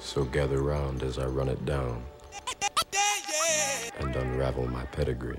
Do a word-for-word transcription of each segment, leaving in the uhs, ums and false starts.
So gather round as I run it down and unravel my pedigree.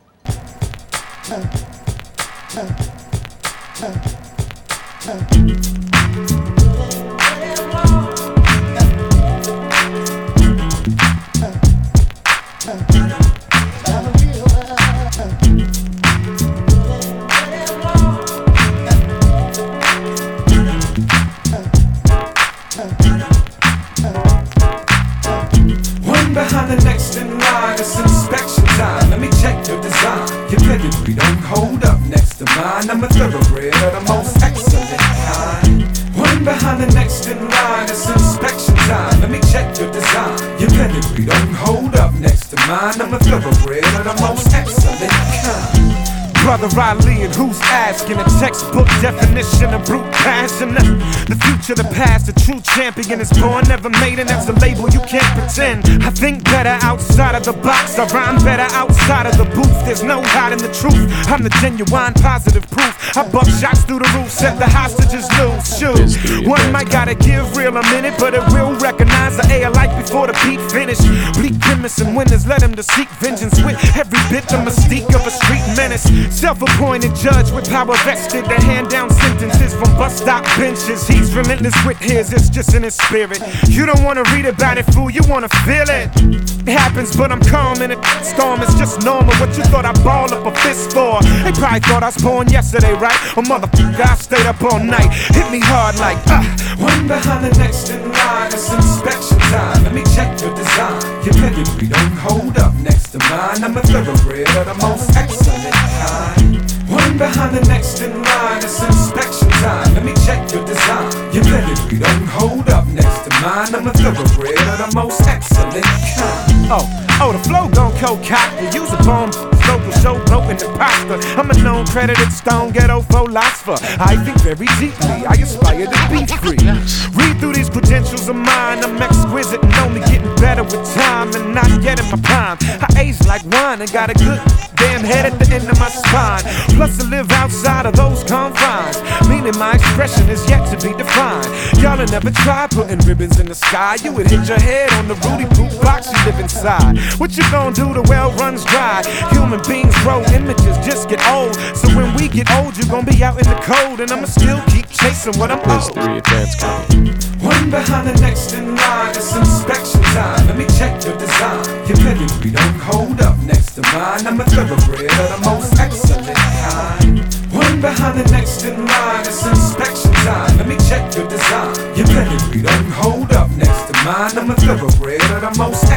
Behind the next in line, it's inspection time. Let me check your design. Your pedigree don't hold up next to mine. I'm a thoroughbred of the most excellent kind. One behind the next in line, it's inspection time. Let me check your design. Your pedigree don't hold up next to mine. I'm a thoroughbred of the most excellent kind. Brother Ali, and who's asking? A textbook definition of brute passion. The future, the past, the true champion is born, never made, and that's a label you can't pretend. I think better outside of the box, I rhyme better outside of the booth. There's no hiding the truth, I'm the genuine positive proof. I buck shots through the roof, set the hostages loose. Shoot, one might gotta give real a minute, but it will recognize the A alike before the beat finish. Bleak grimace and winners, let him to seek vengeance with every bit the mystique of a street menace. Self-appointed judge with power vested to hand down sentences from bus stop benches. He's relentless with his, it's just in his spirit. You don't wanna read about it, fool, you wanna feel it. It happens, but I'm calm in a storm, it's just normal. What you thought I ball up a fist for? They probably thought I was born yesterday, right? Oh motherfucker, I stayed up all night. Hit me hard like, ah. One behind the next in line, it's inspection time. Let me check your design. Your pedigree don't hold up next to mine. I'm a thoroughbred of the most excellent kind. One behind the next in line, it's inspection time. Let me check your design. Your pedigree don't hold up next to mine. I'm a thoroughbred of the most excellent kind. Oh, oh, the flow gon' co-cop. You use a bomb, local show, broken imposter. I'm a known credited stone ghetto philosopher. I think very deeply, I aspire to be free. Read through these credentials of mine. I'm exquisite and only getting better with time, and not yet in my prime. I age like wine and got a good damn head at the end of my spine. Plus I live outside of those confines, meaning my expression is yet to be defined. Y'all have never tried putting ribbons in the sky. You would hit your head on the Rudy Poop box you live inside. What you gonna do? The well runs dry. Human beings grow, images just get old. So when we get old, you're gonna be out in the cold, and I'ma still keep chasing what I'm owed. Three advance copy. One behind the next in line, it's inspection time. Let me check your design. Your pedigree don't hold up next to mine. I'm a thoroughbred of the most excellent kind. One behind the next in line, it's inspection time. Let me check your design. Your pedigree don't hold up next to mine. I'm a thoroughbred of the most